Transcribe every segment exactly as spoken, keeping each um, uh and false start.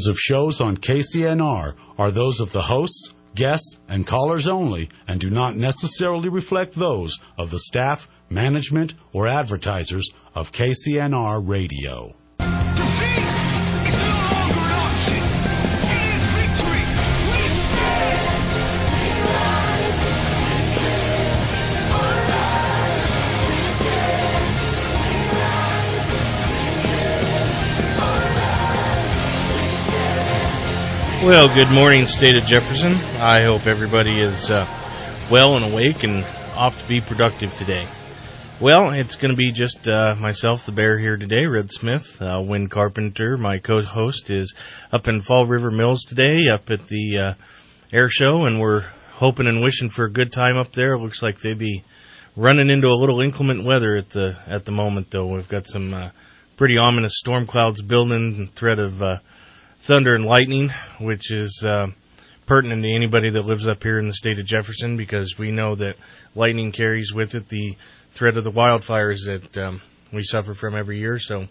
opinions of shows on K C N R are those of the hosts, guests, and callers only and do not necessarily reflect those of the staff, management, or advertisers of K C N R Radio. Well, good morning, State of Jefferson. I hope everybody is uh, well and awake and off to be productive today. Well, it's going to be just uh, myself, the bear, here today, Red Smith. Uh, Wynn Carpenter, my co-host, is up in Fall River Mills today, up at the uh, air show, and we're hoping and wishing for a good time up there. It looks like they'd be running into a little inclement weather at the at the moment, though. We've got some uh, pretty ominous storm clouds building, and threat of uh, thunder and lightning, which is uh, pertinent to anybody that lives up here in the state of Jefferson, because we know that lightning carries with it the threat of the wildfires that um, we suffer from every year. So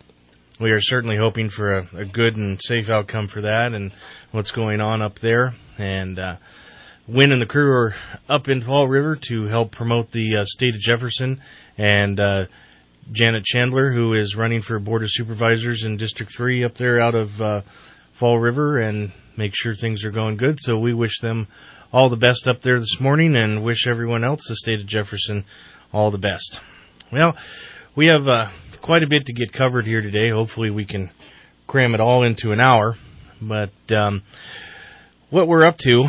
we are certainly hoping for a, a good and safe outcome for that and what's going on up there. And uh, Wynn and the crew are up in Fall River to help promote the uh, state of Jefferson, and uh, Janet Chandler, who is running for Board of Supervisors in District three up there out of uh, Fall River, and make sure things are going good. So we wish them all the best up there this morning and wish everyone else, the state of Jefferson, all the best. Well, we have uh, quite a bit to get covered here today. Hopefully we can cram it all into an hour. But um, what we're up to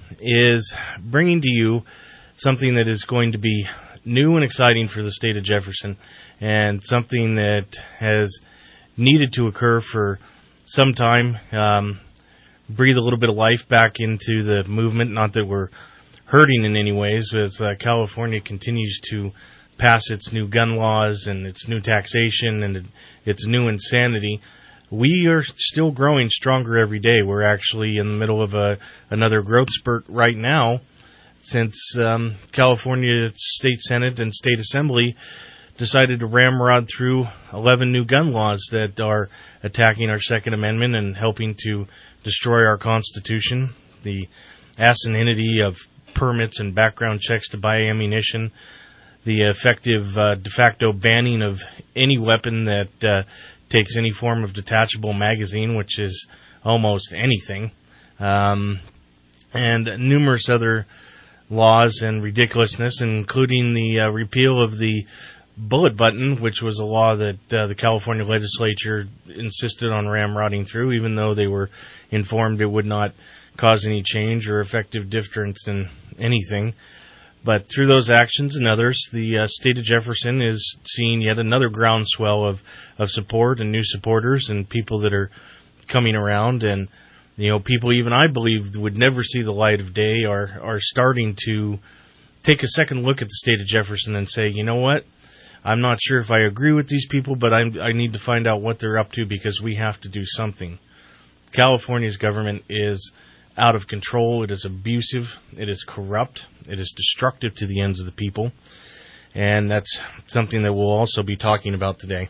is bringing to you something that is going to be new and exciting for the state of Jefferson, and something that has needed to occur for some time. Um, breathe a little bit of life back into the movement. Not that we're hurting in any ways, as uh, California continues to pass its new gun laws and its new taxation and its new insanity. We are still growing stronger every day. We're actually in the middle of a another growth spurt right now, since um, California State Senate and State Assembly decided to ramrod through eleven new gun laws that are attacking our Second Amendment and helping to destroy our Constitution. The asininity of permits and background checks to buy ammunition, the effective uh, de facto banning of any weapon that uh, takes any form of detachable magazine, which is almost anything, um, and numerous other laws and ridiculousness, including the uh, repeal of the bullet button, which was a law that uh, the California legislature insisted on ramrodding through, even though they were informed it would not cause any change or effective difference in anything. But through those actions and others, the uh, state of Jefferson is seeing yet another groundswell of, of support and new supporters and people that are coming around. And you know, people even I believe would never see the light of day are are starting to take a second look at the state of Jefferson and say, you know what, I'm not sure if I agree with these people, but I'm, I need to find out what they're up to, because we have to do something. California's government is out of control. It is abusive. It is corrupt. It is destructive to the ends of the people. And that's something that we'll also be talking about today.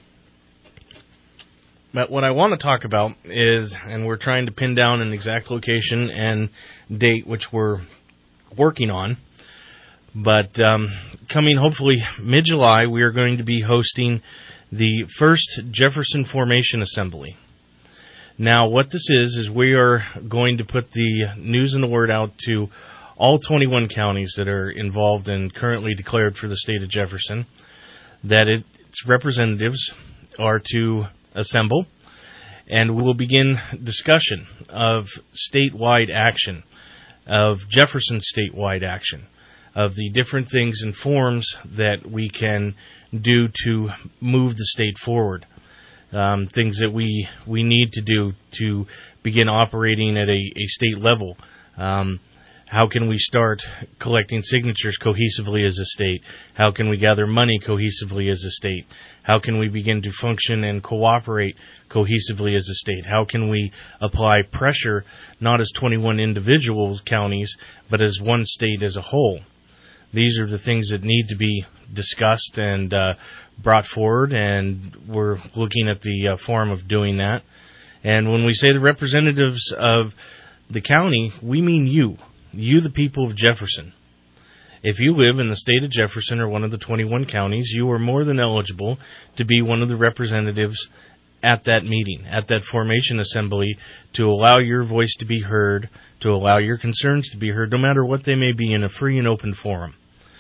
But what I want to talk about is, and we're trying to pin down an exact location and date which we're working on, but um, coming hopefully mid-July, we are going to be hosting the first Jefferson Formation Assembly. Now, what this is, is we are going to put the news and the word out to all twenty-one counties that are involved and currently declared for the state of Jefferson, that its representatives are to assemble, and we will begin discussion of statewide action, of Jefferson statewide action, of the different things and forms that we can do to move the state forward, um, things that we we need to do to begin operating at a, a state level. Um, How can we start collecting signatures cohesively as a state? How can we gather money cohesively as a state? How can we begin to function and cooperate cohesively as a state? How can we apply pressure not as twenty-one individual counties, but as one state as a whole? These are the things that need to be discussed and uh, brought forward, and we're looking at the uh, form of doing that. And when we say the representatives of the county, we mean you, you the people of Jefferson. If you live in the state of Jefferson or one of the twenty-one counties, you are more than eligible to be one of the representatives at that meeting, at that formation assembly, to allow your voice to be heard, to allow your concerns to be heard, no matter what they may be, in a free and open forum.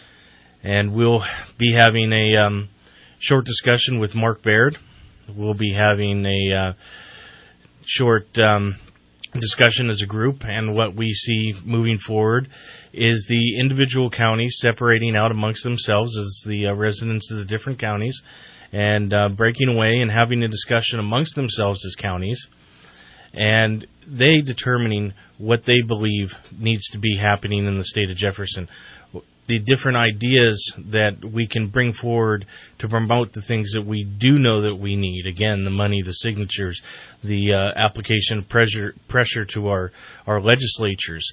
And we'll be having a um, short discussion with Mark Baird. We'll be having a uh, short um, discussion as a group, and what we see moving forward is the individual counties separating out amongst themselves as the uh, residents of the different counties, and uh, breaking away and having a discussion amongst themselves as counties, and they determining what they believe needs to be happening in the state of Jefferson. The different ideas that we can bring forward to promote the things that we do know that we need. Again, the money, the signatures, the uh, application of pressure, pressure to our, our legislatures.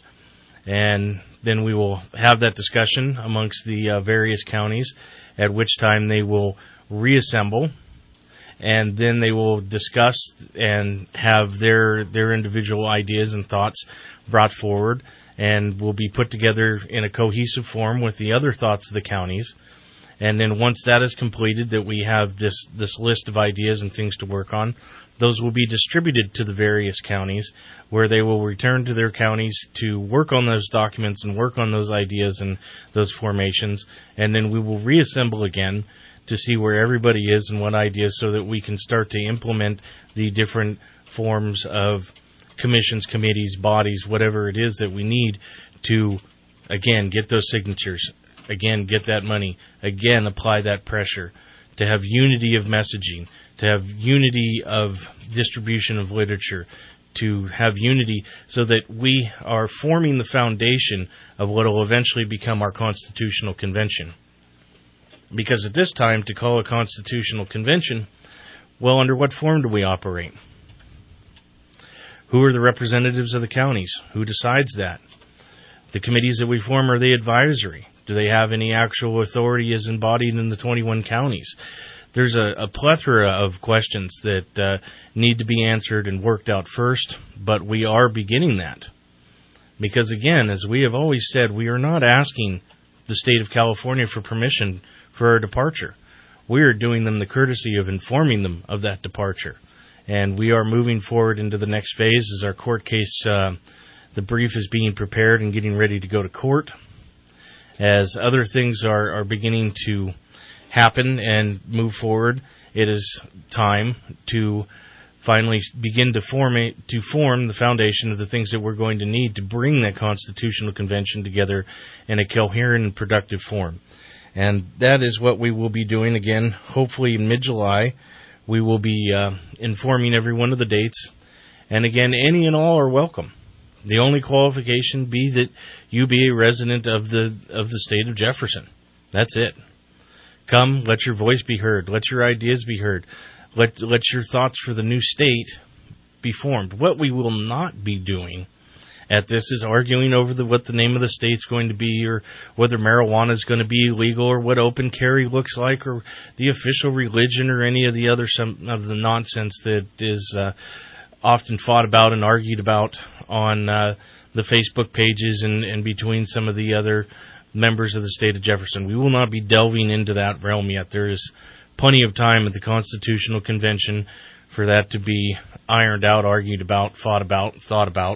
And then we will have that discussion amongst the uh, various counties, at which time they will reassemble, and then they will discuss and have their their individual ideas and thoughts brought forward, and will be put together in a cohesive form with the other thoughts of the counties. And then once that is completed, that we have this, this list of ideas and things to work on, those will be distributed to the various counties, where they will return to their counties to work on those documents and work on those ideas and those formations, and then we will reassemble again to see where everybody is and what ideas, so that we can start to implement the different forms of commissions, committees, bodies, whatever it is that we need to, again, get those signatures, again, get that money, again, apply that pressure, to have unity of messaging, to have unity of distribution of literature, to have unity so that we are forming the foundation of what will eventually become our constitutional convention. Because at this time, to call a constitutional convention, well, under what form do we operate? Who are the representatives of the counties? Who decides that? The committees that we form, are they advisory? Do they have any actual authority as embodied in the twenty-one counties? There's a, a plethora of questions that uh, need to be answered and worked out first, but we are beginning that. Because again, as we have always said, we are not asking the state of California for permission for our departure. We are doing them the courtesy of informing them of that departure. And we are moving forward into the next phase as our court case, uh, the brief is being prepared and getting ready to go to court. As other things are, are beginning to happen and move forward, it is time to finally begin to form a, to form the foundation of the things that we're going to need to bring that constitutional convention together in a coherent and productive form. And that is what we will be doing again, hopefully in mid-July. We will be uh, informing everyone of the dates. And again, any and all are welcome. The only qualification be that you be a resident of the of the state of Jefferson. That's it. Come, let your voice be heard. Let your ideas be heard. Let let your thoughts for the new state be formed. What we will not be doing at this is arguing over the, what the name of the state's going to be, or whether marijuana is going to be legal, or what open carry looks like, or the official religion, or any of the other some of the nonsense that is uh, often fought about and argued about on uh, the Facebook pages and, and between some of the other members of the state of Jefferson. We will not be delving into that realm yet. There is plenty of time at the Constitutional Convention for that to be ironed out, argued about, fought about, thought about.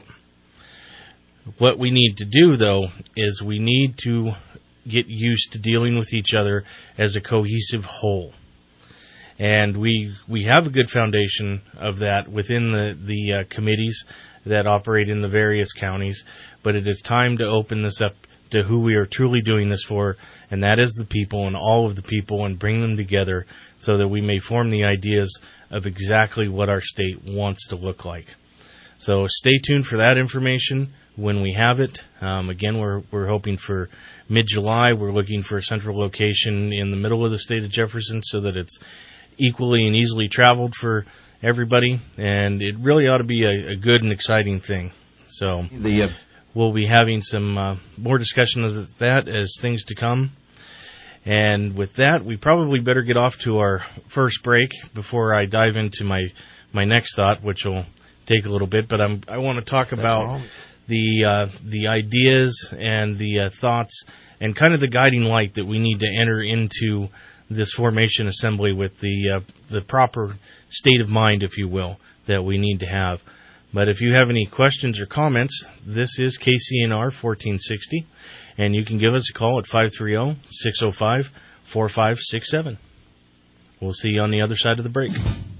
What we need to do, though, is we need to get used to dealing with each other as a cohesive whole. And we we have a good foundation of that within the, the uh, committees that operate in the various counties, but it is time to open this up to who we are truly doing this for, and that is the people and all of the people, and bring them together so that we may form the ideas of exactly what our state wants to look like. So stay tuned for that information when we have it. Um, again, we're we're hoping for mid-July. We're looking for a central location in the middle of the state of Jefferson so that it's equally and easily traveled for everybody, and it really ought to be a, a good and exciting thing. So the, uh, we'll be having some uh, more discussion of that as things to come. And with that, we probably better get off to our first break before I dive into my, my next thought, which will take a little bit, but I'm, I want to talk about the uh, the ideas and the uh, thoughts and kind of the guiding light that we need to enter into this formation assembly with the uh, the proper state of mind, if you will, that we need to have. But if you have any questions or comments, this is K C N R fourteen sixty, and you can give us a call at five three zero, six zero five, four five six seven. We'll see you on the other side of the break.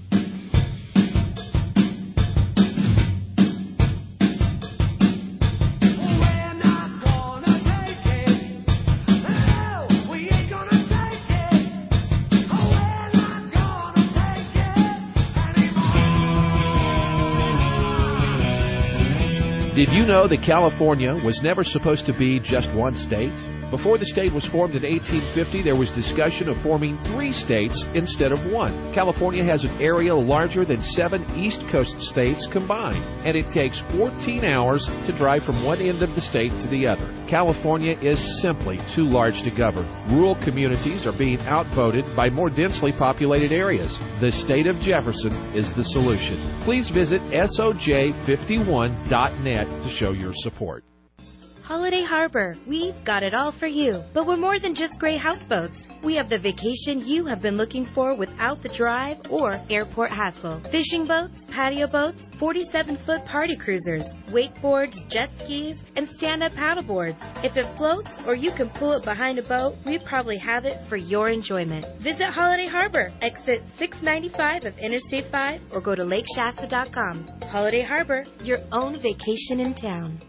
Did you know that California was never supposed to be just one state? Before the state was formed in eighteen fifty, there was discussion of forming three states instead of one. California has an area larger than seven East Coast states combined, and it takes fourteen hours to drive from one end of the state to the other. California is simply too large to govern. Rural communities are being outvoted by more densely populated areas. The state of Jefferson is the solution. Please visit S O J fifty-one dot net to show your support. Holiday Harbor, we've got it all for you. But we're more than just gray houseboats. We have the vacation you have been looking for without the drive or airport hassle. Fishing boats, patio boats, forty-seven foot party cruisers, wakeboards, jet skis, and stand-up paddleboards. If it floats or you can pull it behind a boat, we probably have it for your enjoyment. Visit Holiday Harbor, exit six ninety-five of Interstate five, or go to lake shasta dot com. Holiday Harbor, your own vacation in town.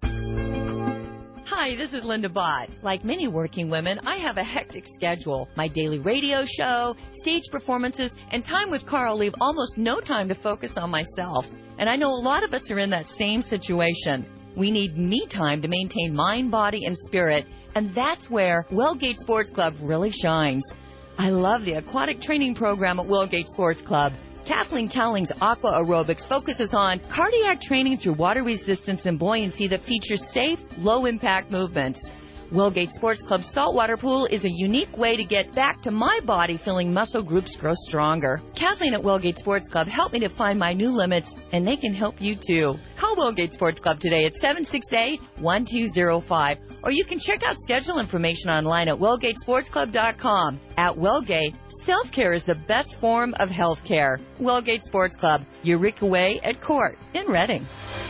Hi, this is Linda Bott. Like many working women, I have a hectic schedule. My daily radio show, stage performances, and time with Carl leave almost no time to focus on myself. And I know a lot of us are in that same situation. We need me time to maintain mind, body, and spirit, and that's where Wellgate Sports Club really shines. I love the aquatic training program at Wellgate Sports Club. Kathleen Cowling's Aqua Aerobics focuses on cardiac training through water resistance and buoyancy that features safe, low-impact movements. Wellgate Sports Club's saltwater pool is a unique way to get back to my body feeling muscle groups grow stronger. Kathleen at Wellgate Sports Club helped me to find my new limits, and they can help you too. Call Wellgate Sports Club today at seven six eight, one two zero five, or you can check out schedule information online at wellgate sports club dot com. At Wellgate, self-care is the best form of health care. Wellgate Sports Club, Eureka Way at Court in Reading.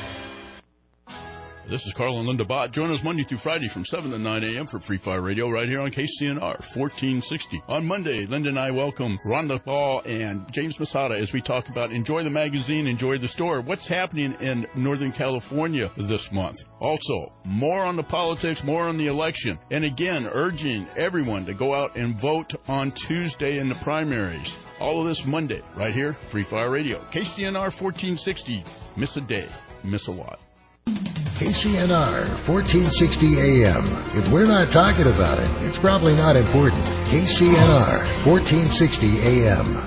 This is Carl and Linda Bott. Join us Monday through Friday from seven to nine a.m. for Free Fire Radio right here on K C N R fourteen sixty. On Monday, Linda and I welcome Rhonda Paul and James Masada as we talk about Enjoy the Magazine, Enjoy the Store, what's happening in Northern California this month. Also, more on the politics, more on the election. And again, urging everyone to go out and vote on Tuesday in the primaries. All of this Monday right here, Free Fire Radio. K C N R fourteen sixty. Miss a day, miss a lot. K C N R fourteen sixty A M. If we're not talking about it, it's probably not important. K C N R fourteen sixty A M.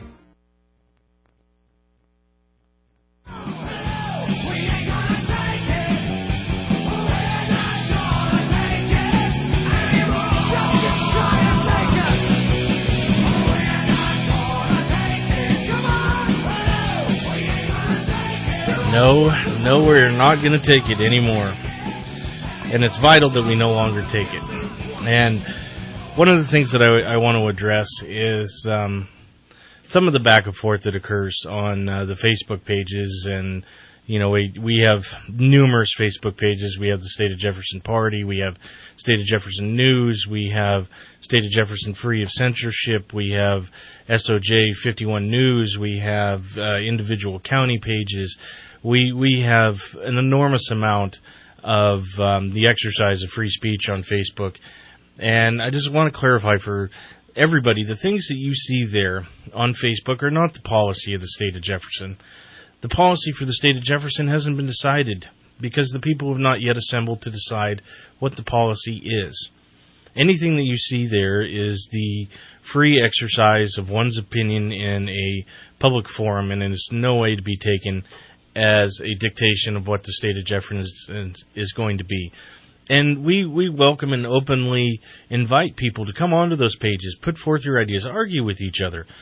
No, no, we're not going to take it anymore. And it's vital that we no longer take it. And one of the things that I, I want to address is um, some of the back and forth that occurs on uh, the Facebook pages. And, you know, we, we have numerous Facebook pages. We have the State of Jefferson Party. We have State of Jefferson News. We have State of Jefferson Free of Censorship. We have S O J fifty-one News. We have uh, individual county pages. We we have an enormous amount of um, the exercise of free speech on Facebook. And I just want to clarify for everybody, the things that you see there on Facebook are not the policy of the State of Jefferson. The policy for the State of Jefferson hasn't been decided because the people have not yet assembled to decide what the policy is. Anything that you see there is the free exercise of one's opinion in a public forum, and it is no way to be taken as a dictation of what the State of Jefferson is, is going to be. And we, we welcome and openly invite people to come onto those pages, put forth your ideas, argue with each other.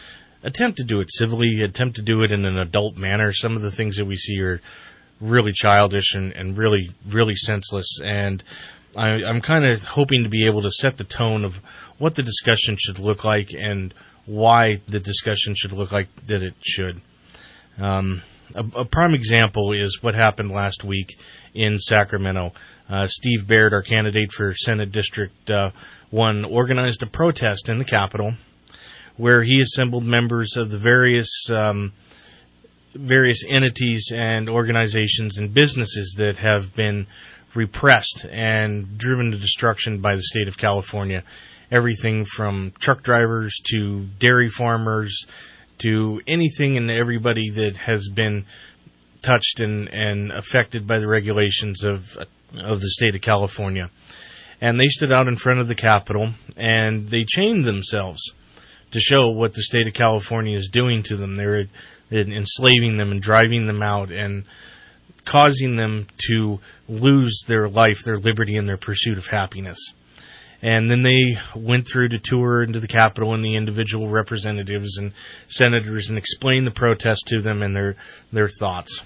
attempt to do it civilly, attempt to do it in an adult manner. Some of the things that we see are really childish and, and really, really senseless. And I, I'm kind of hoping to be able to set the tone of what the discussion should look like and why the discussion should look like that it should. Um, a, a prime example is what happened last week in Sacramento. Uh, Steve Baird, our candidate for Senate District uh, one, organized a protest in the Capitol where he assembled members of the various um, various entities and organizations and businesses that have been repressed and driven to destruction by the state of California. Everything from truck drivers to dairy farmers to anything and everybody that has been touched and, and affected by the regulations of of the state of California. And they stood out in front of the Capitol and they chained themselves to show what the state of California is doing to them. They're enslaving them and driving them out and causing them to lose their life, their liberty, and their pursuit of happiness. And then they went through to tour into the Capitol and the individual representatives and senators and explain the protest to them and their their thoughts.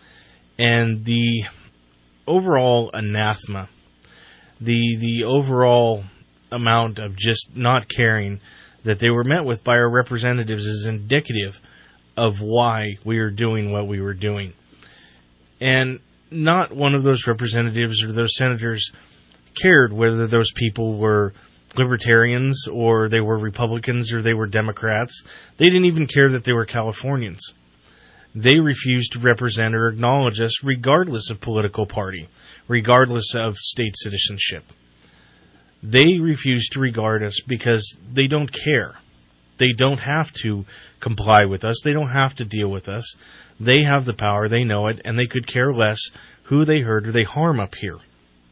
And the overall anathema, the the overall amount of just not caring that they were met with by our representatives is indicative of why we are doing what we were doing. And not one of those representatives or those senators cared whether those people were libertarians or they were Republicans or they were Democrats. They didn't even care that they were Californians. They refused to represent or acknowledge us regardless of political party, regardless of state citizenship. They refuse to regard us because they don't care. They don't have to comply with us. They don't have to deal with us. They have the power. They know it, and they could care less who they hurt or they harm up here.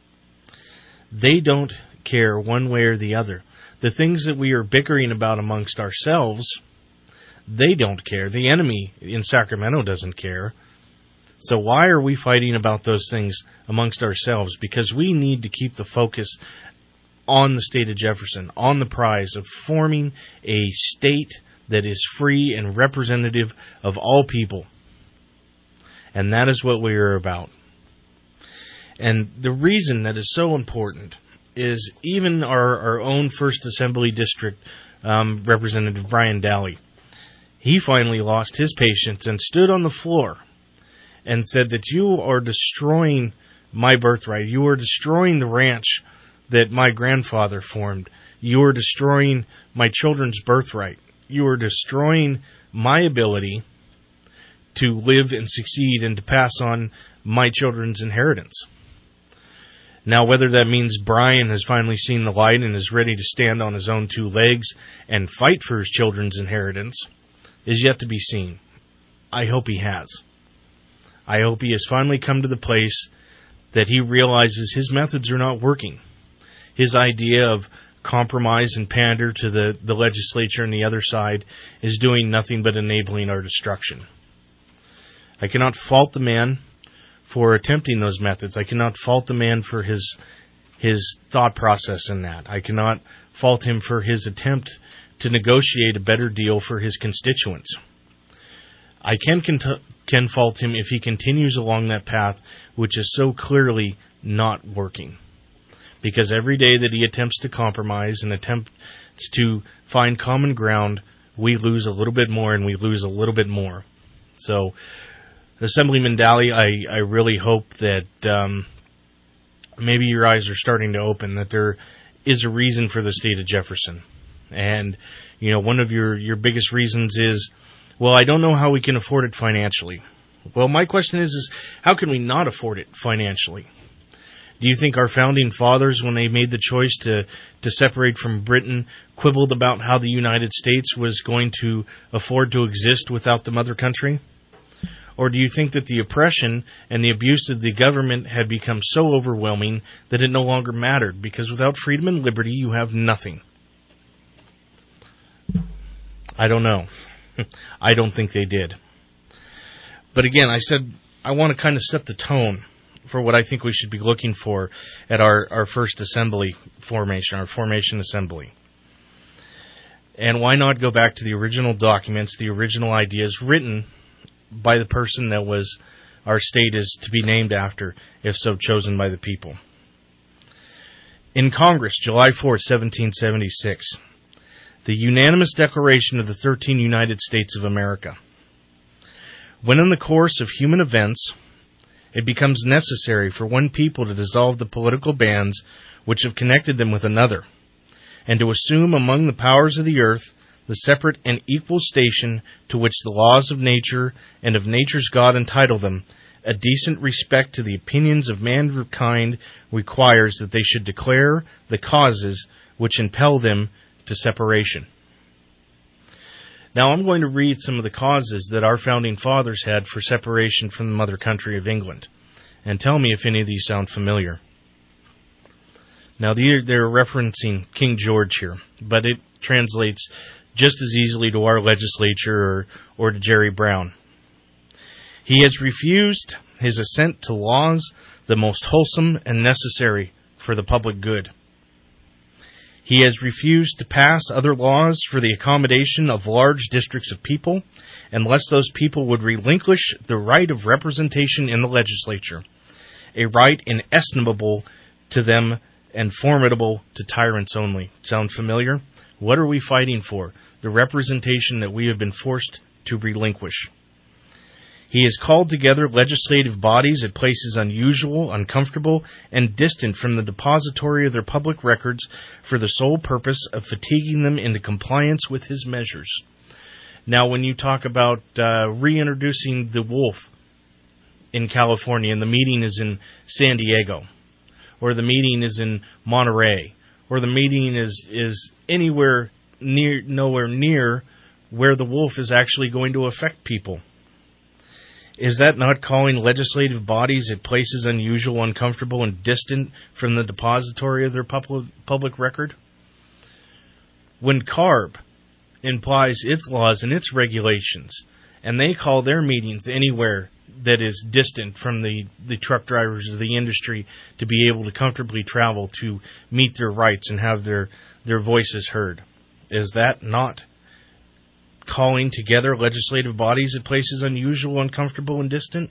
They don't care one way or the other. The things that we are bickering about amongst ourselves, they don't care. The enemy in Sacramento doesn't care. So why are we fighting about those things amongst ourselves? Because we need to keep the focus on the state of Jefferson, on the prize of forming a state that is free and representative of all people. And that is what we are about. And the reason that is so important is even our, our own first Assembly District um, Representative Brian Daly, he finally lost his patience and stood on the floor and said that you are destroying my birthright. You are destroying the ranch that my grandfather formed. You are destroying my children's birthright. You are destroying my ability to live and succeed and to pass on my children's inheritance. Now, whether that means Brian has finally seen the light and is ready to stand on his own two legs and fight for his children's inheritance is yet to be seen. I hope he has. I hope he has finally come to the place that he realizes his methods are not working. His idea of compromise and pander to the, the legislature and the other side is doing nothing but enabling our destruction. I cannot fault the man for attempting those methods. I cannot fault the man for his his thought process in that. I cannot fault him for his attempt to negotiate a better deal for his constituents. I can cont- can fault him if he continues along that path, which is so clearly not working. Because every day that he attempts to compromise and attempts to find common ground, we lose a little bit more and we lose a little bit more. So, Assemblyman Daly, I, I really hope that um, maybe your eyes are starting to open, that there is a reason for the state of Jefferson. And, you know, one of your, your biggest reasons is, well, I don't know how we can afford it financially. Well, my question is, is how can we not afford it financially? Do you think our founding fathers, when they made the choice to, to separate from Britain, quibbled about how the United States was going to afford to exist without the mother country? Or do you think that the oppression and the abuse of the government had become so overwhelming that it no longer mattered? Because without freedom and liberty, you have nothing. I don't know. I don't think they did. But again, I said I want to kind of set the tone for what I think we should be looking for at our, our first assembly formation, our formation assembly. And why not go back to the original documents, the original ideas written by the person that was our state is to be named after, if so chosen by the people. In Congress, July fourth, seventeen seventy-six, the unanimous declaration of the thirteen United States of America. When in the course of human events, it becomes necessary for one people to dissolve the political bands which have connected them with another, and to assume among the powers of the earth the separate and equal station to which the laws of nature and of nature's God entitle them, a decent respect to the opinions of mankind requires that they should declare the causes which impel them to separation. Now I'm going to read some of the causes that our founding fathers had for separation from the mother country of England, and tell me if any of these sound familiar. Now, they're referencing King George here, but it translates just as easily to our legislature or, or to Jerry Brown. He has refused his assent to laws the most wholesome and necessary for the public good. He has refused to pass other laws for the accommodation of large districts of people, unless those people would relinquish the right of representation in the legislature, a right inestimable to them and formidable to tyrants only. Sound familiar? What are we fighting for? The representation that we have been forced to relinquish. He has called together legislative bodies at places unusual, uncomfortable, and distant from the depository of their public records for the sole purpose of fatiguing them into compliance with his measures. Now, when you talk about uh, reintroducing the wolf in California, and the meeting is in San Diego, or the meeting is in Monterey, or the meeting is, is anywhere near, nowhere near where the wolf is actually going to affect people. Is that not calling legislative bodies at places unusual, uncomfortable, and distant from the depository of their public, public record? When CARB implies its laws and its regulations, and they call their meetings anywhere that is distant from the, the truck drivers of the industry to be able to comfortably travel to meet their rights and have their, their voices heard. Is that not calling together legislative bodies at places unusual, uncomfortable, and distant?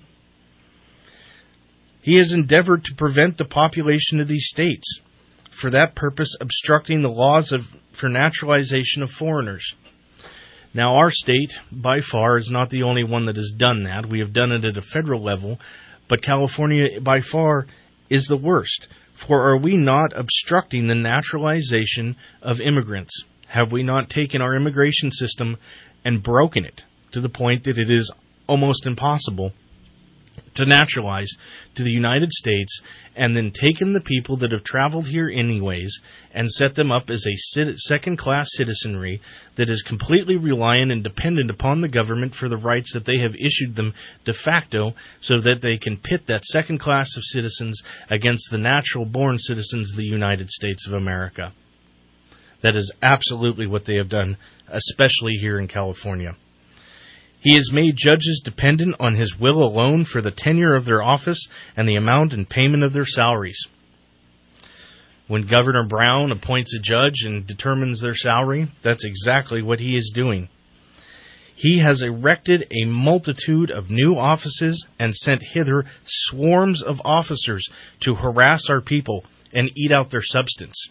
He has endeavored to prevent the population of these states, for that purpose obstructing the laws of, for naturalization of foreigners. Now, our state, by far, is not the only one that has done that. We have done it at a federal level, but California, by far, is the worst. For are we not obstructing the naturalization of immigrants? Have we not taken our immigration system and broken it to the point that it is almost impossible to naturalize to the United States, and then taken the people that have traveled here anyways and set them up as a second-class citizenry that is completely reliant and dependent upon the government for the rights that they have issued them de facto, so that they can pit that second class of citizens against the natural-born citizens of the United States of America. That is absolutely what they have done, especially here in California. He has made judges dependent on his will alone for the tenure of their office and the amount and payment of their salaries. When Governor Brown appoints a judge and determines their salary, that's exactly what he is doing. He has erected a multitude of new offices and sent hither swarms of officers to harass our people and eat out their substance.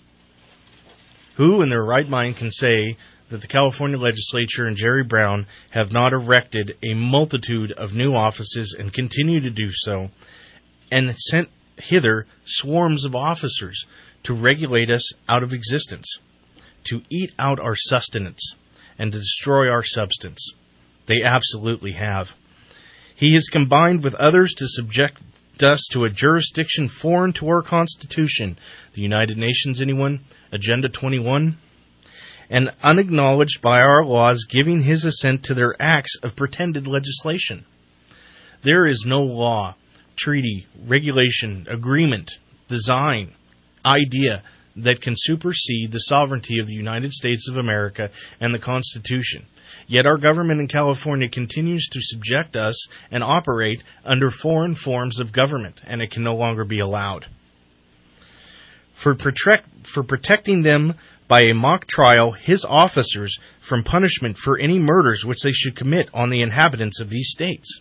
Who in their right mind can say that the California legislature and Jerry Brown have not erected a multitude of new offices and continue to do so, and sent hither swarms of officers to regulate us out of existence, to eat out our sustenance, and to destroy our substance? They absolutely have. He has combined with others to subject us to a jurisdiction foreign to our Constitution, the United Nations, anyone? Agenda twenty-one? And unacknowledged by our laws, giving his assent to their acts of pretended legislation. There is no law, treaty, regulation, agreement, design, idea that can supersede the sovereignty of the United States of America and the Constitution. Yet our government in California continues to subject us and operate under foreign forms of government, and it can no longer be allowed. For, protect, for protecting them by a mock trial his officers from punishment for any murders which they should commit on the inhabitants of these states.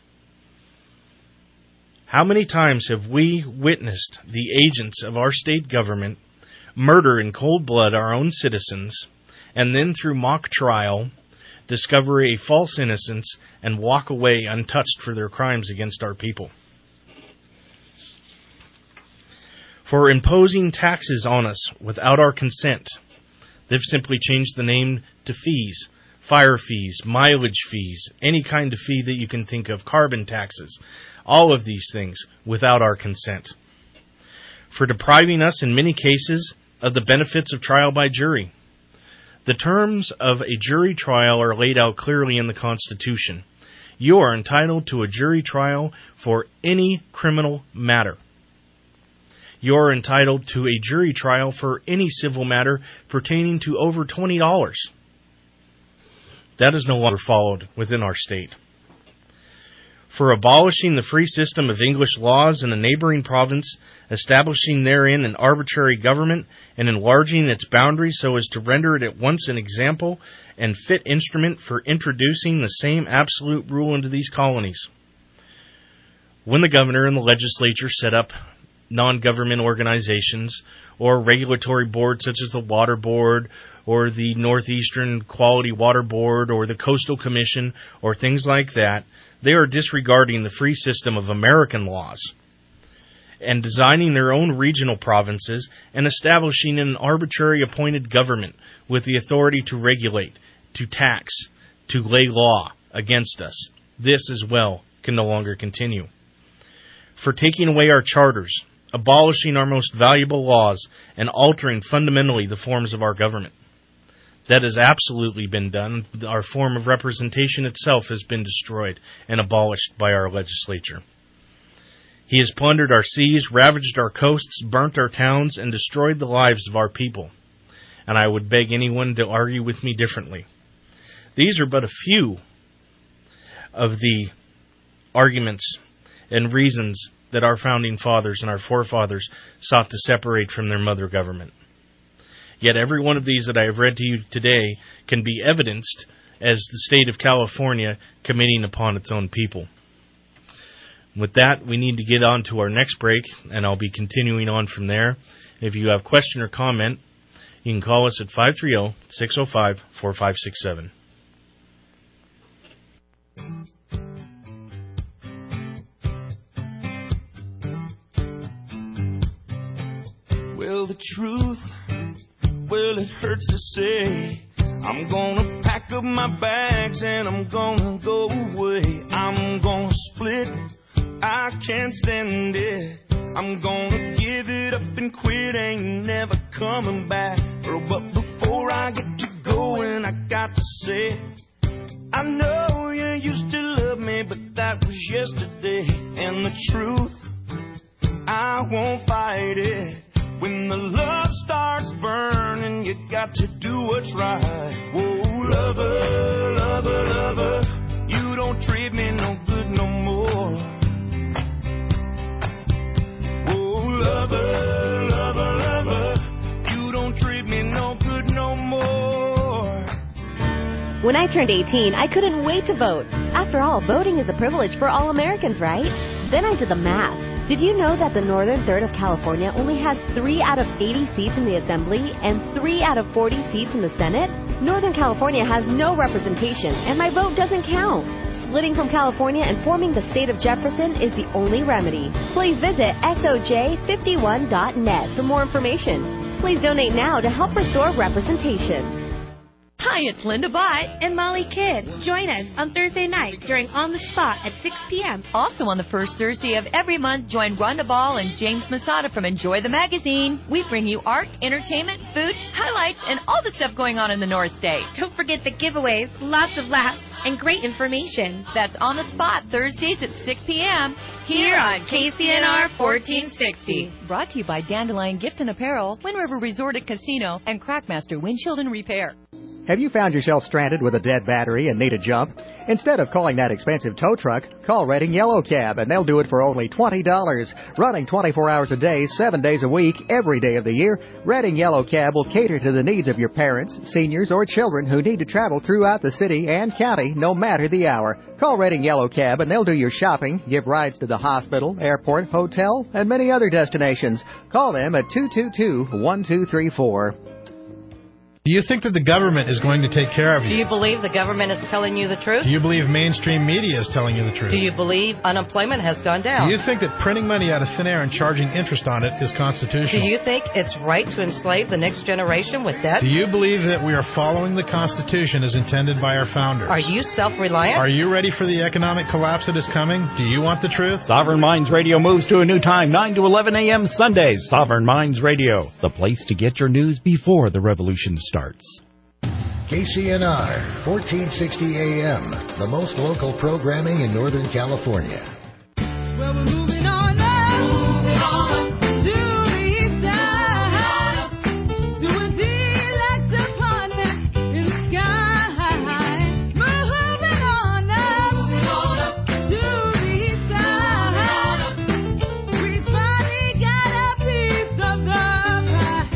How many times have we witnessed the agents of our state government murder in cold blood our own citizens, and then through mock trial discover a false innocence and walk away untouched for their crimes against our people? For imposing taxes on us without our consent. They've simply changed the name to fees, fire fees, mileage fees, any kind of fee that you can think of, carbon taxes, all of these things without our consent. For depriving us in many cases of the benefits of trial by jury. The terms of a jury trial are laid out clearly in the Constitution. You are entitled to a jury trial for any criminal matter. You are entitled to a jury trial for any civil matter pertaining to over twenty dollars. That is no longer followed within our state. For abolishing the free system of English laws in a neighboring province, establishing therein an arbitrary government, and enlarging its boundaries so as to render it at once an example and fit instrument for introducing the same absolute rule into these colonies. When the governor and the legislature set up non-government organizations or regulatory boards such as the Water Board or the Northeastern Quality Water Board or the Coastal Commission or things like that, they are disregarding the free system of American laws and designing their own regional provinces and establishing an arbitrary appointed government with the authority to regulate, to tax, to lay law against us. This as well can no longer continue. For taking away our charters, abolishing our most valuable laws, and altering fundamentally the forms of our government. That has absolutely been done. Our form of representation itself has been destroyed and abolished by our legislature. He has plundered our seas, ravaged our coasts, burnt our towns, and destroyed the lives of our people. And I would beg anyone to argue with me differently. These are but a few of the arguments and reasons that our founding fathers and our forefathers sought to separate from their mother government. Yet every one of these that I have read to you today can be evidenced as the state of California committing upon its own people. With that, we need to get on to our next break, and I'll be continuing on from there. If you have a question or comment, you can call us at five three zero, six zero five, four five six seven. Well, the truth, well, it hurts to say. I'm gonna pack up my bags and I'm gonna go away. I'm gonna split, I can't stand it. I'm gonna give it up and quit, ain't never coming back. But before I get to going, I got to say, I know you used to love me, but that was yesterday. And the truth, I won't fight it. When the love starts burning, you got to do what's right. Whoa, lover, lover, lover, you don't treat me no good no more. Whoa, lover, lover, lover, you don't treat me no good no more. When I turned eighteen, I couldn't wait to vote. After all, voting is a privilege for all Americans, right? Then I did the math. Did you know that the northern third of California only has three out of eighty seats in the Assembly and three out of forty seats in the Senate? Northern California has no representation, and my vote doesn't count. Splitting from California and forming the state of Jefferson is the only remedy. Please visit S O J fifty-one dot net for more information. Please donate now to help restore representation. Hi, it's Linda Bott and Molly Kidd. Join us on Thursday night during On the Spot at six p.m. Also on the first Thursday of every month, join Rhonda Ball and James Masada from Enjoy the Magazine. We bring you art, entertainment, food, highlights, and all the stuff going on in the North State. Don't forget the giveaways, lots of laughs, and great information. That's On the Spot, Thursdays at six p.m. here on K C N R fourteen sixty. Brought to you by Dandelion Gift and Apparel, Wind River Resort and Casino, and Crackmaster Windshield and Repair. Have you found yourself stranded with a dead battery and need a jump? Instead of calling that expensive tow truck, call Redding Yellow Cab, and they'll do it for only twenty dollars. Running twenty-four hours a day, seven days a week, every day of the year, Redding Yellow Cab will cater to the needs of your parents, seniors, or children who need to travel throughout the city and county, no matter the hour. Call Redding Yellow Cab, and they'll do your shopping, give rides to the hospital, airport, hotel, and many other destinations. Call them at two two two, one two three four. Do you think that the government is going to take care of you? Do you believe the government is telling you the truth? Do you believe mainstream media is telling you the truth? Do you believe unemployment has gone down? Do you think that printing money out of thin air and charging interest on it is constitutional? Do you think it's right to enslave the next generation with debt? Do you believe that we are following the Constitution as intended by our founders? Are you self-reliant? Are you ready for the economic collapse that is coming? Do you want the truth? Sovereign Minds Radio moves to a new time, nine to eleven a.m. Sundays. Sovereign Minds Radio, the place to get your news before the revolution starts. K C N R, fourteen sixty A M, the most local programming in Northern California. Well, we're moving on now. Moving on to the east side, to a deluxe apartment in the sky. Moving on now. Moving on up to the east side. We finally got a piece of the pie.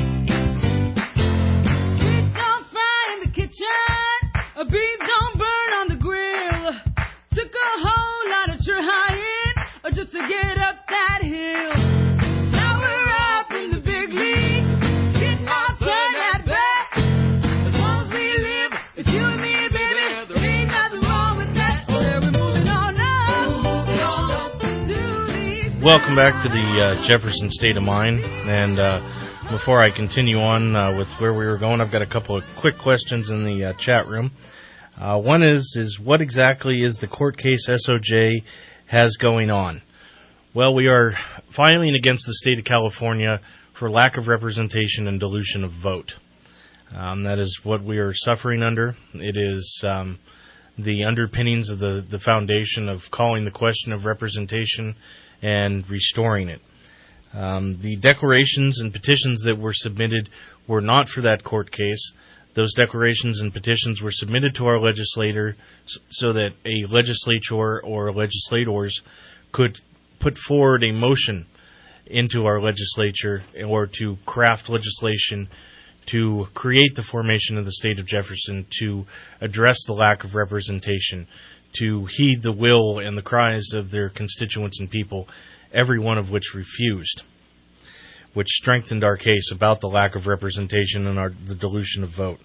Sweet don't fry in the kitchen, a beef don't burn on the grill. Took a whole lot of trying just to get up that hill. Now we're up in the big league, getting our turn at bat. As long as we live, it's you and me, baby. There ain't nothing wrong with that. Yeah, we're moving on now. Moving on to the Welcome back to the uh, Jefferson State of Mind. And uh, before I continue on uh, with where we were going, I've got a couple of quick questions in the uh, chat room. Uh, one is, is what exactly is the court case S O J has going on? Well, we are filing against the state of California for lack of representation and dilution of vote. Um, that is what we are suffering under. It is um, the underpinnings of the, the foundation of calling the question of representation and restoring it. Um, the declarations and petitions that were submitted were not for that court case. Those declarations and petitions were submitted to our legislator so that a legislature or legislators could put forward a motion into our legislature or to craft legislation to create the formation of the state of Jefferson, to address the lack of representation, to heed the will and the cries of their constituents and people, every one of which refused, which strengthened our case about the lack of representation and our, the dilution of vote.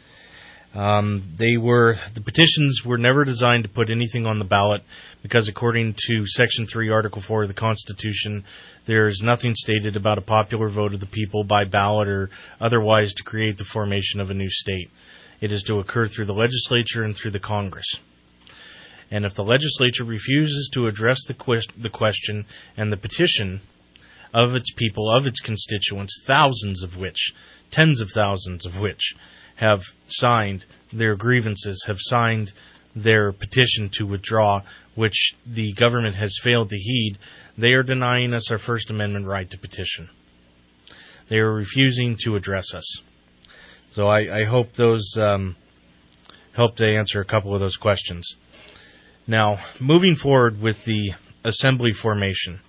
Um, they were the petitions were never designed to put anything on the ballot because, according to Section three, Article four of the Constitution, there is nothing stated about a popular vote of the people by ballot or otherwise to create the formation of a new state. It is to occur through the legislature and through the Congress. And if the legislature refuses to address the, quest- the question and the petition of its people, of its constituents, thousands of which, tens of thousands of which, have signed their grievances, have signed their petition to withdraw, which the government has failed to heed, they are denying us our First Amendment right to petition. They are refusing to address us. So I, I hope those um, help to answer a couple of those questions. Now, moving forward with the assembly formation,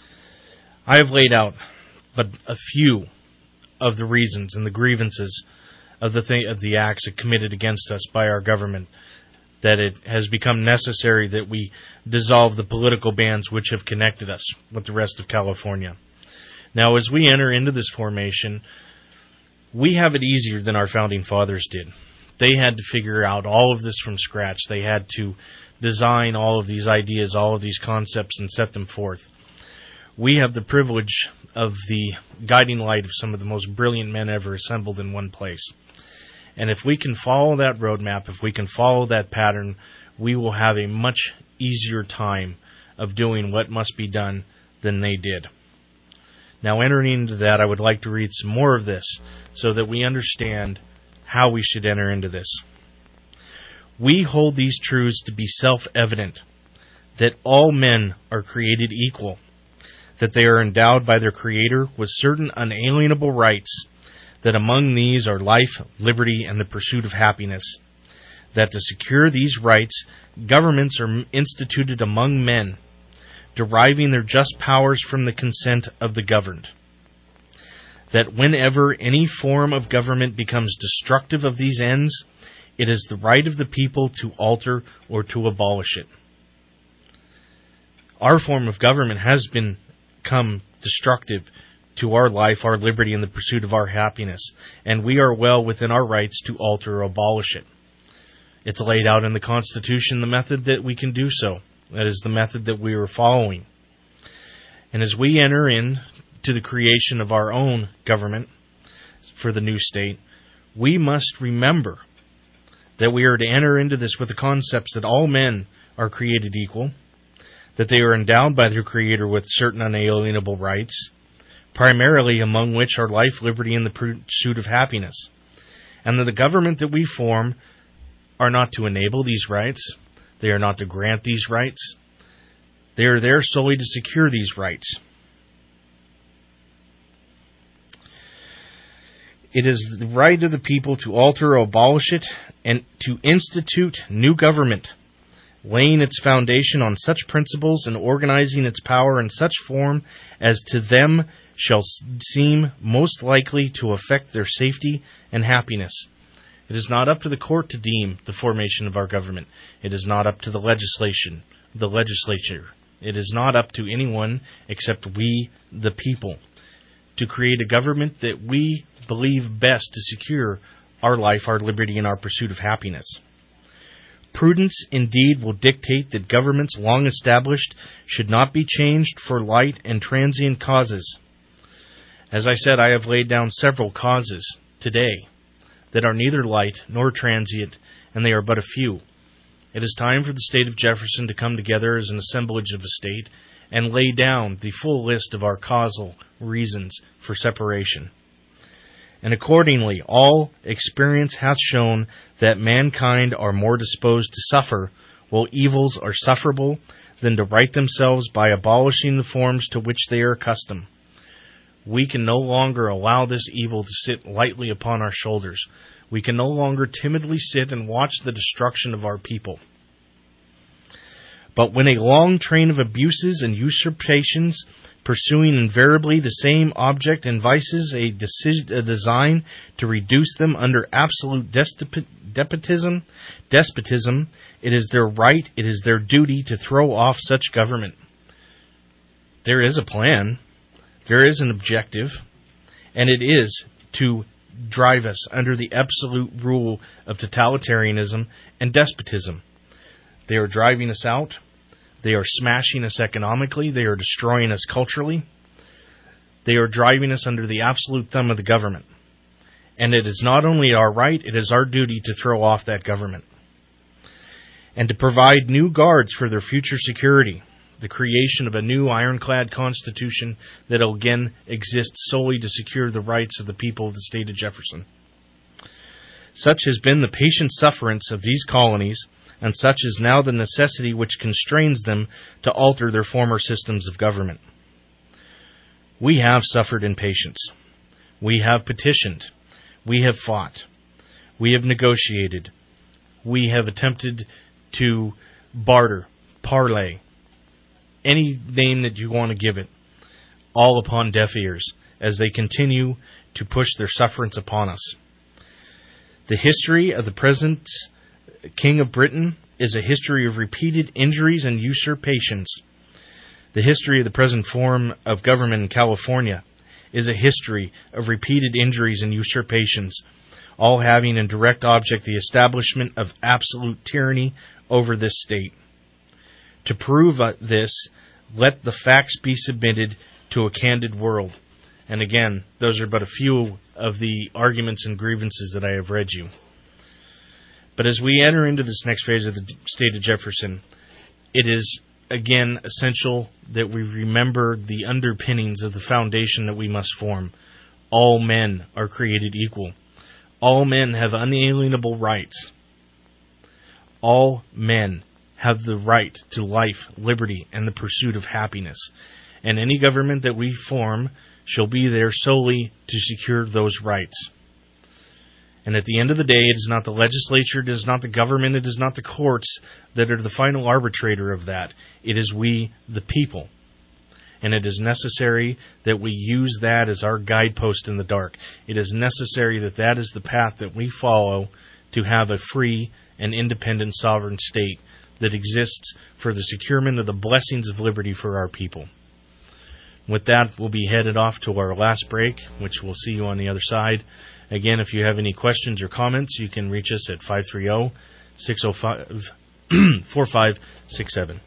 I have laid out but a few of the reasons and the grievances of the th- of the acts committed against us by our government, that it has become necessary that we dissolve the political bands which have connected us with the rest of California. Now, as we enter into this formation, we have it easier than our founding fathers did. They had to figure out all of this from scratch. They had to design all of these ideas, all of these concepts, and set them forth. We have the privilege of the guiding light of some of the most brilliant men ever assembled in one place. And if we can follow that roadmap, if we can follow that pattern, we will have a much easier time of doing what must be done than they did. Now, entering into that, I would like to read some more of this so that we understand how we should enter into this. We hold these truths to be self-evident, that all men are created equal, that they are endowed by their Creator with certain unalienable rights, that among these are life, liberty, and the pursuit of happiness, that to secure these rights, governments are instituted among men, deriving their just powers from the consent of the governed, that whenever any form of government becomes destructive of these ends, it is the right of the people to alter or to abolish it. Our form of government has been become destructive to our life, our liberty, and the pursuit of our happiness, and we are well within our rights to alter or abolish it. It's laid out in the Constitution the method that we can do so. That is the method that we are following. And as we enter in to the creation of our own government for the new state, we must remember that we are to enter into this with the concepts that all men are created equal, that they are endowed by their Creator with certain unalienable rights, primarily among which are life, liberty, and the pursuit of happiness, and that the government that we form are not to enable these rights, they are not to grant these rights, they are there solely to secure these rights. It is the right of the people to alter or abolish it and to institute new government, laying its foundation on such principles and organizing its power in such form as to them shall seem most likely to affect their safety and happiness. It is not up to the court to deem the formation of our government. It is not up to the legislation, the legislature. It is not up to anyone except we, the people, to create a government that we believe best to secure our life, our liberty, and our pursuit of happiness. Prudence indeed will dictate that governments long established should not be changed for light and transient causes. As I said, I have laid down several causes today that are neither light nor transient, and they are but a few. It is time for the state of Jefferson to come together as an assemblage of a state and lay down the full list of our causal reasons for separation. And accordingly, all experience hath shown that mankind are more disposed to suffer, while evils are sufferable, than to right themselves by abolishing the forms to which they are accustomed. We can no longer allow this evil to sit lightly upon our shoulders. We can no longer timidly sit and watch the destruction of our people. But when a long train of abuses and usurpations, pursuing invariably the same object, invices a, deci- a design to reduce them under absolute despotism, despotism, it is their right, it is their duty to throw off such government. There is a plan, there is an objective, and it is to drive us under the absolute rule of totalitarianism and despotism. They are driving us out. They are smashing us economically. They are destroying us culturally. They are driving us under the absolute thumb of the government. And it is not only our right, it is our duty to throw off that government and to provide new guards for their future security, the creation of a new ironclad constitution that will again exist solely to secure the rights of the people of the state of Jefferson. Such has been the patient sufferance of these colonies, and such is now the necessity which constrains them to alter their former systems of government. We have suffered in patience. We have petitioned. We have fought. We have negotiated. We have attempted to barter, parlay, any name that you want to give it, all upon deaf ears as they continue to push their sufferance upon us. The history of the present King of Britain is a history of repeated injuries and usurpations. The history of the present form of government in California is a history of repeated injuries and usurpations, all having in direct object the establishment of absolute tyranny over this state. To prove this, let the facts be submitted to a candid world. And again, those are but a few of the arguments and grievances that I have read you. But as we enter into this next phase of the state of Jefferson, it is, again, essential that we remember the underpinnings of the foundation that we must form. All men are created equal. All men have unalienable rights. All men have the right to life, liberty, and the pursuit of happiness. and any government that we form shall be there solely to secure those rights. And at the end of the day, it is not the legislature, it is not the government, it is not the courts that are the final arbitrator of that. It is we, the people. And it is necessary that we use that as our guidepost in the dark. It is necessary that that is the path that we follow to have a free and independent sovereign state that exists for the securement of the blessings of liberty for our people. With that, we'll be headed off to our last break, which we'll see you on the other side. Again, if you have any questions or comments, you can reach us at five three zero, six zero five, four five six seven.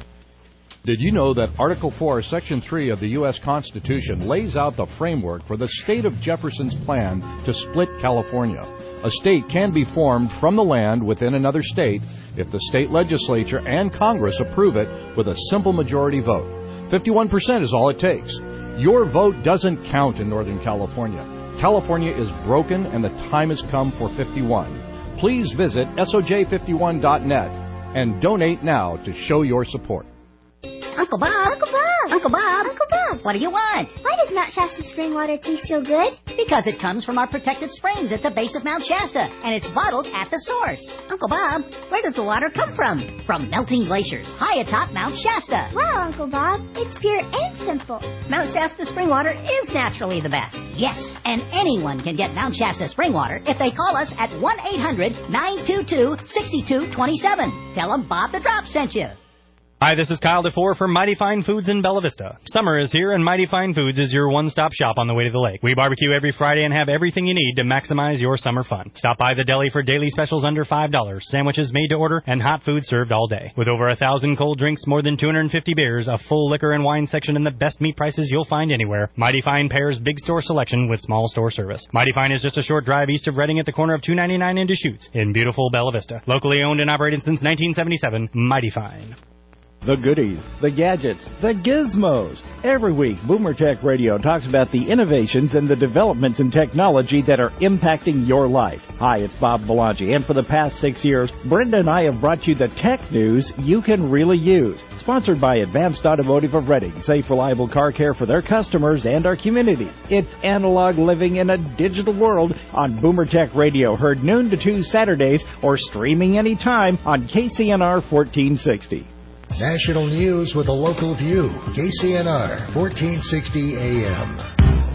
Did you know that Article four, Section three of the U S Constitution lays out the framework for the state of Jefferson's plan to split California? A state can be formed from the land within another state if the state legislature and Congress approve it with a simple majority vote. fifty-one percent is all it takes. Your vote doesn't count in Northern California. California is broken and the time has come for fifty-one. Please visit S O J fifty-one dot net and donate now to show your support. Uncle Bob! Uncle Bob! Uncle Bob! Uncle Bob! What do you want? Why does Mount Shasta spring water taste so good? Because it comes from our protected springs at the base of Mount Shasta, and it's bottled at the source. Uncle Bob, where does the water come from? From melting glaciers high atop Mount Shasta. Wow, Uncle Bob, it's pure and simple. Mount Shasta spring water is naturally the best. Yes, and anyone can get Mount Shasta spring water if they call us at one eight hundred, nine two two, six two two seven. Tell them Bob the Drop sent you. Hi, this is Kyle DeFore from Mighty Fine Foods in Bella Vista. Summer is here, and Mighty Fine Foods is your one-stop shop on the way to the lake. We barbecue every Friday and have everything you need to maximize your summer fun. Stop by the deli for daily specials under five dollars, sandwiches made to order, and hot food served all day. With over a thousand cold drinks, more than two hundred fifty beers, a full liquor and wine section, and the best meat prices you'll find anywhere, Mighty Fine pairs big store selection with small store service. Mighty Fine is just a short drive east of Redding at the corner of two ninety-nine and Deschutes in beautiful Bella Vista. Locally owned and operated since nineteen seventy-seven, Mighty Fine. The goodies, the gadgets, the gizmos. Every week, Boomer Tech Radio talks about the innovations and the developments in technology that are impacting your life. Hi, it's Bob Belangi, and for the past six years, Brenda and I have brought you the tech news you can really use. Sponsored by Advanced Automotive of Redding, safe, reliable car care for their customers and our community. It's analog living in a digital world on Boomer Tech Radio, heard noon to two Saturdays, or streaming anytime on K C N R fourteen sixty. National news with a local view. K C N R, fourteen sixty A M.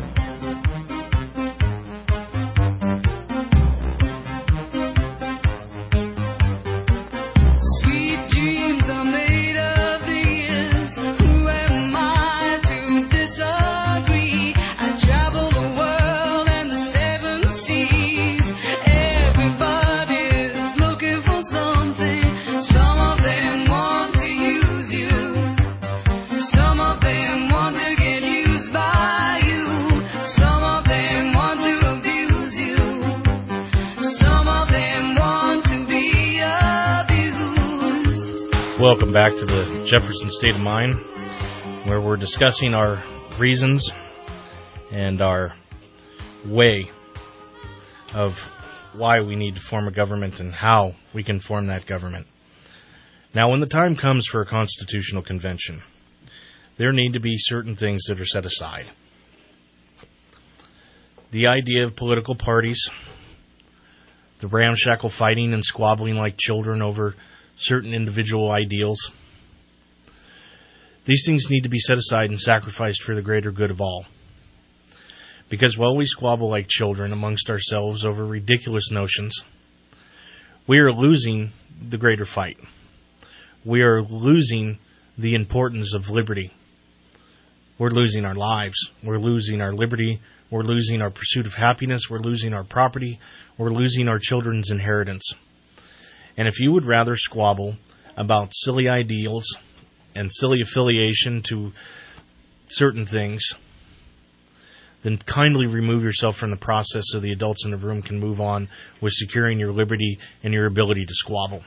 Welcome back to the Jefferson State of Mind, where we're discussing our reasons and our way of why we need to form a government and how we can form that government. Now, when the time comes for a constitutional convention, there need to be certain things that are set aside. The idea of political parties, the ramshackle fighting and squabbling like children over certain individual ideals. These things need to be set aside and sacrificed for the greater good of all. Because while we squabble like children amongst ourselves over ridiculous notions, we are losing the greater fight. We are losing the importance of liberty. We're losing our lives. We're losing our liberty. We're losing our pursuit of happiness. We're losing our property. We're losing our children's inheritance. And if you would rather squabble about silly ideals and silly affiliation to certain things, then kindly remove yourself from the process so the adults in the room can move on with securing your liberty and your ability to squabble.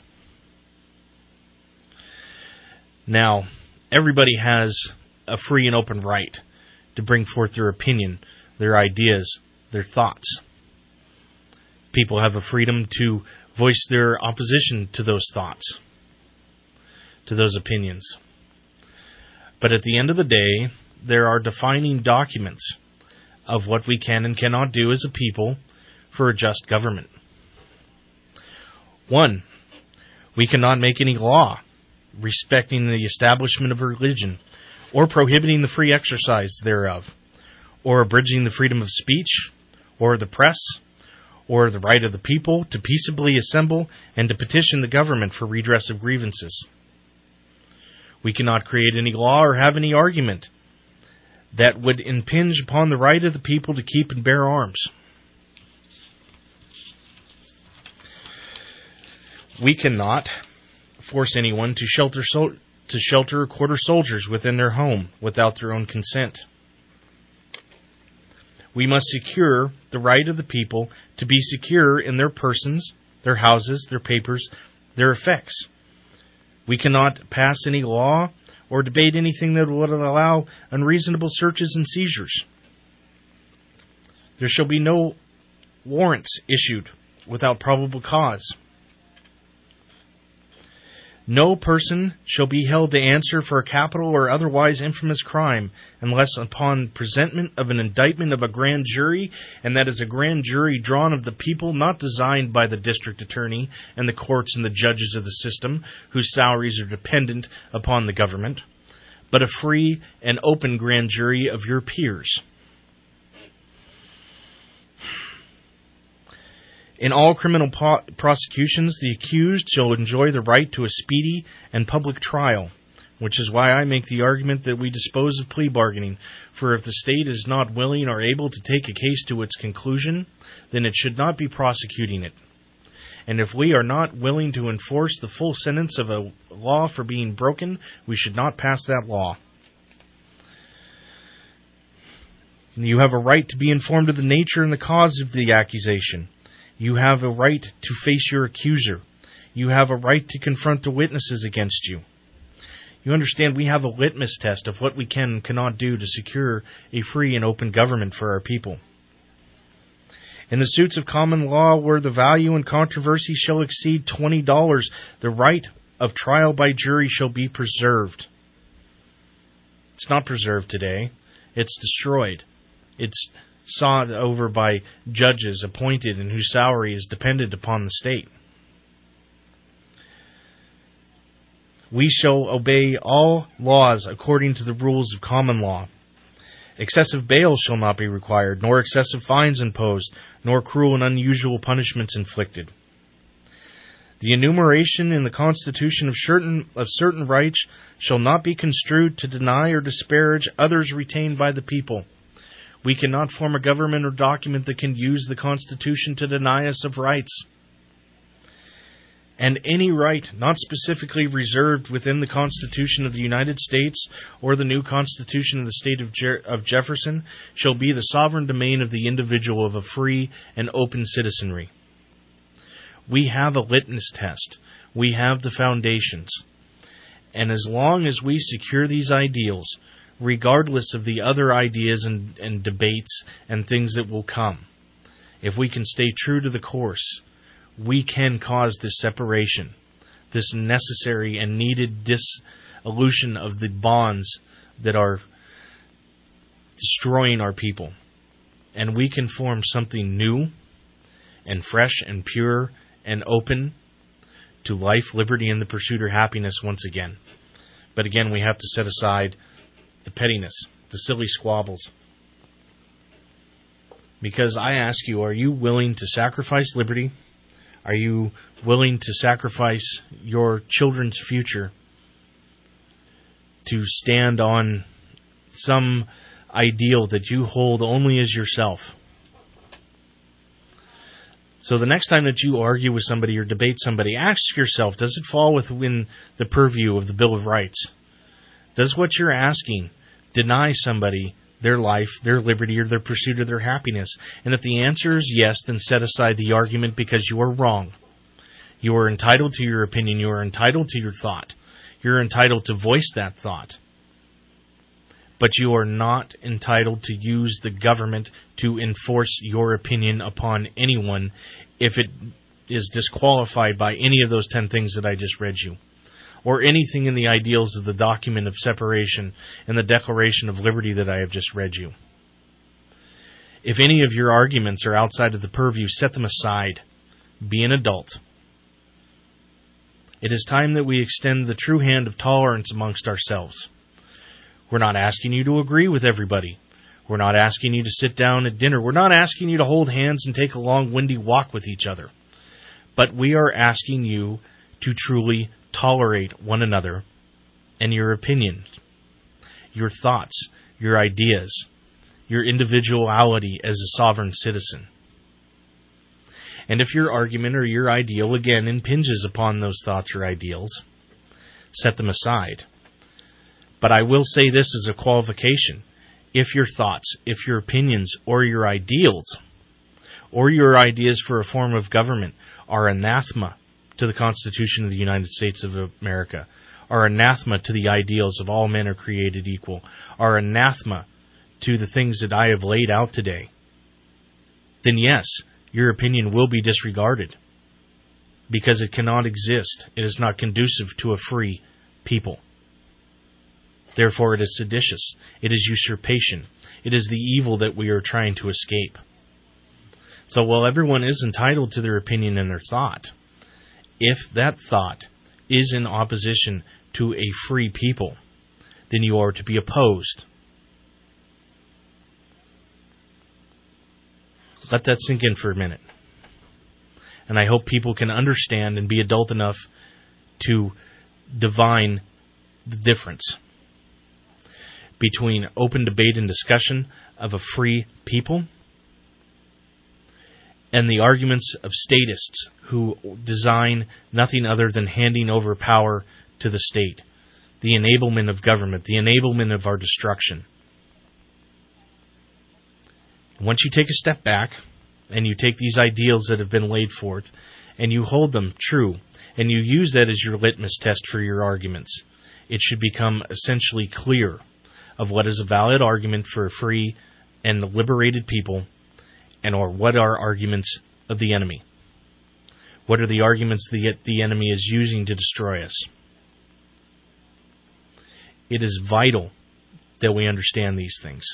Now, everybody has a free and open right to bring forth their opinion, their ideas, their thoughts. People have a freedom to voice their opposition to those thoughts, to those opinions. But at the end of the day, there are defining documents of what we can and cannot do as a people for a just government. One, we cannot make any law respecting the establishment of religion, or prohibiting the free exercise thereof, or abridging the freedom of speech, or the press, or the right of the people to peaceably assemble and to petition the government for redress of grievances. We cannot create any law or have any argument that would impinge upon the right of the people to keep and bear arms. We cannot force anyone to shelter so, to shelter or quarter soldiers within their home without their own consent. We must secure the right of the people to be secure in their persons, their houses, their papers, their effects. We cannot pass any law or debate anything that would allow unreasonable searches and seizures. There shall be no warrants issued without probable cause. No person shall be held to answer for a capital or otherwise infamous crime unless upon presentment of an indictment of a grand jury, and that is a grand jury drawn of the people, not designed by the district attorney and the courts and the judges of the system, whose salaries are dependent upon the government, but a free and open grand jury of your peers. In all criminal po- prosecutions, the accused shall enjoy the right to a speedy and public trial, which is why I make the argument that we dispose of plea bargaining. For if the state is not willing or able to take a case to its conclusion, then it should not be prosecuting it. And if we are not willing to enforce the full sentence of a law for being broken, we should not pass that law. You have a right to be informed of the nature and the cause of the accusation. You have a right to face your accuser. You have a right to confront the witnesses against you. You understand we have a litmus test of what we can and cannot do to secure a free and open government for our people. In the suits of common law where the value and controversy shall exceed twenty dollars, the right of trial by jury shall be preserved. It's not preserved today. It's destroyed. It's sought over by judges appointed and whose salary is dependent upon the state. We shall obey all laws according to the rules of common law. Excessive bail shall not be required, nor excessive fines imposed, nor cruel and unusual punishments inflicted. The enumeration in the Constitution of certain, of certain rights shall not be construed to deny or disparage others retained by the people. We cannot form a government or document that can use the Constitution to deny us of rights. And any right not specifically reserved within the Constitution of the United States or the new Constitution of the State of, Je- of Jefferson shall be the sovereign domain of the individual of a free and open citizenry. We have a litmus test. We have the foundations. And as long as we secure these ideals, regardless of the other ideas and, and debates and things that will come, if we can stay true to the course, we can cause this separation, this necessary and needed dissolution of the bonds that are destroying our people. And we can form something new and fresh and pure and open to life, liberty, and the pursuit of happiness once again. But again, we have to set aside the pettiness, the silly squabbles. Because I ask you, are you willing to sacrifice liberty? Are you willing to sacrifice your children's future to stand on some ideal that you hold only as yourself? So the next time that you argue with somebody or debate somebody, ask yourself, does it fall within the purview of the Bill of Rights? Does what you're asking deny somebody their life, their liberty, or their pursuit of their happiness? And if the answer is yes, then set aside the argument because you are wrong. You are entitled to your opinion. You are entitled to your thought. You're entitled to voice that thought. But you are not entitled to use the government to enforce your opinion upon anyone if it is disqualified by any of those ten things that I just read you. or anything in the ideals of the document of separation and the Declaration of Liberty that I have just read you. If any of your arguments are outside of the purview, set them aside. Be an adult. It is time that we extend the true hand of tolerance amongst ourselves. We're not asking you to agree with everybody. We're not asking you to sit down at dinner. We're not asking you to hold hands and take a long, windy walk with each other. But we are asking you to truly tolerate one another and your opinions, your thoughts, your ideas, your individuality as a sovereign citizen. And if your argument or your ideal, again, impinges upon those thoughts or ideals, set them aside. But I will say this as a qualification. If your thoughts, if your opinions, or your ideals, or your ideas for a form of government are anathema to the Constitution of the United States of America, are anathema to the ideals of all men are created equal, are anathema to the things that I have laid out today, then yes, your opinion will be disregarded because it cannot exist. It is not conducive to a free people. Therefore, it is seditious. It is usurpation. It is the evil that we are trying to escape. So while everyone is entitled to their opinion and their thought, if that thought is in opposition to a free people, then you are to be opposed. Let that sink in for a minute. And I hope people can understand and be adult enough to divine the difference between open debate and discussion of a free people and the arguments of statists who design nothing other than handing over power to the state, the enablement of government, the enablement of our destruction. Once you take a step back and you take these ideals that have been laid forth and you hold them true and you use that as your litmus test for your arguments, it should become essentially clear of what is a valid argument for a free and liberated people, and or what are arguments of the enemy. What are the arguments that the enemy is using to destroy us? It is vital that we understand these things.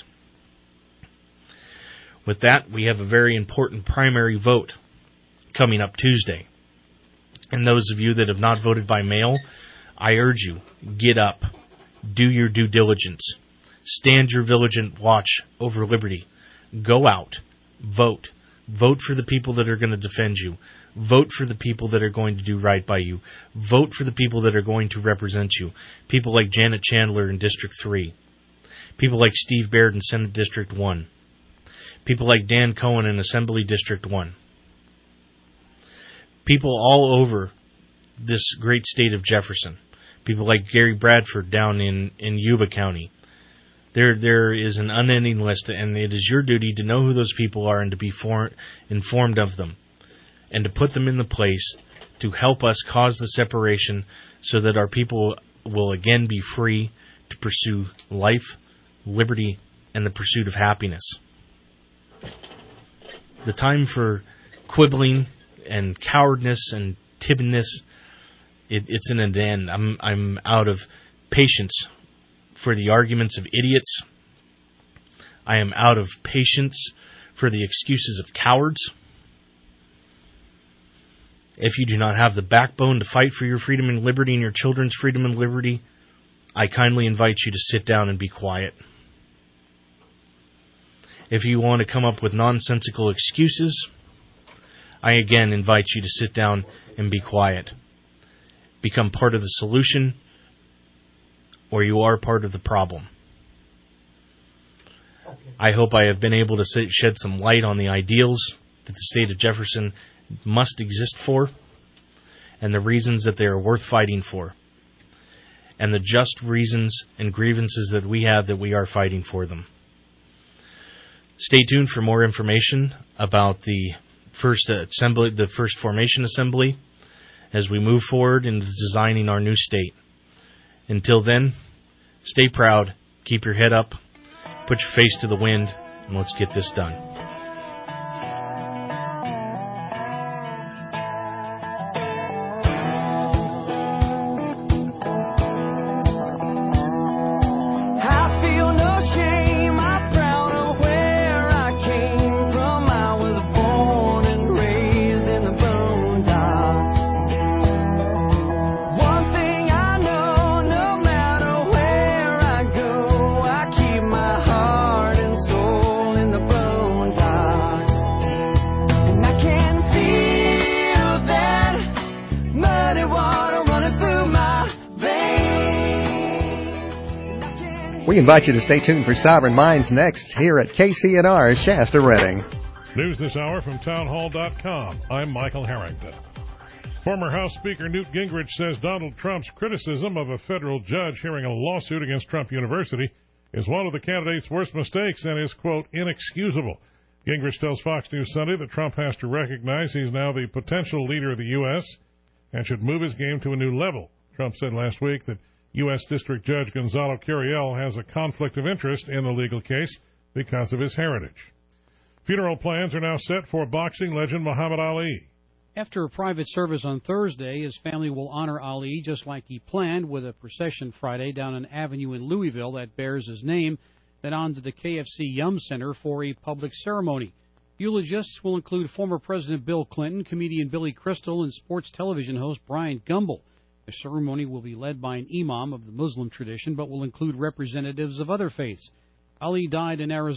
With that, we have a very important primary vote coming up Tuesday. And those of you that have not voted by mail, I urge you, get up, do your due diligence. Stand your vigilant watch over liberty. Go out. Vote. Vote for the people that are going to defend you. Vote for the people that are going to do right by you. Vote for the people that are going to represent you. People like Janet Chandler in District three. People like Steve Baird in Senate District one. People like Dan Cohen in Assembly District one. People all over this great state of Jefferson. People like Gary Bradford down in, in Yuba County. There, there is an unending list, and it is your duty to know who those people are and to be for, informed of them, and to put them in the place to help us cause the separation so that our people will again be free to pursue life, liberty, and the pursuit of happiness. The time for quibbling and cowardness and timidness, it, it's in an end. I'm, I'm out of patience for the arguments of idiots. I am out of patience for the excuses of cowards. If you do not have the backbone to fight for your freedom and liberty and your children's freedom and liberty, I kindly invite you to sit down and be quiet. If you want to come up with nonsensical excuses, I again invite you to sit down and be quiet. Become part of the solution, or you are part of the problem. I hope I have been able to shed some light on the ideals that the state of Jefferson must exist for, and the reasons that they are worth fighting for, and the just reasons and grievances that we have that we are fighting for them. Stay tuned for more information about the first assembly, the first formation assembly, as we move forward in designing our new state. Until then, stay proud, keep your head up, put your face to the wind, and let's get this done. We invite you to stay tuned for Sovereign Minds next here at K C N R Shasta Redding. News this hour from townhall dot com. I'm Michael Harrington. Former House Speaker Newt Gingrich says Donald Trump's criticism of a federal judge hearing a lawsuit against Trump University is one of the candidate's worst mistakes and is, quote, inexcusable. Gingrich tells Fox News Sunday that Trump has to recognize he's now the potential leader of the U S and should move his game to a new level. Trump said last week that U S. District Judge Gonzalo Curiel has a conflict of interest in the legal case because of his heritage. Funeral plans are now set for boxing legend Muhammad Ali. After a private service on Thursday, his family will honor Ali just like he planned with a procession Friday down an avenue in Louisville that bears his name, then on to the K F C Yum Center for a public ceremony. Eulogists will include former President Bill Clinton, comedian Billy Crystal, and sports television host Brian Gumbel. The ceremony will be led by an imam of the Muslim tradition, but will include representatives of other faiths. Ali died in Arizona